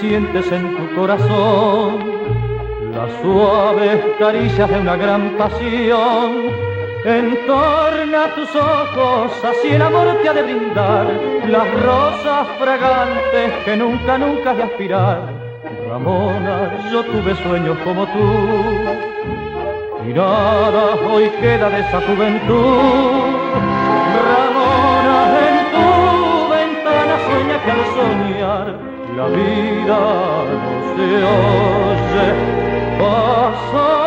sientes en tu corazón las suaves caricias de una gran pasión. Entorna tus ojos, así el amor te ha de brindar las rosas fragantes que nunca, nunca has de aspirar. Ramona, yo tuve sueños como tú y nada hoy queda de esa juventud. Ramona, en tu ventana sueña que al soñar la vida no se oye pasar.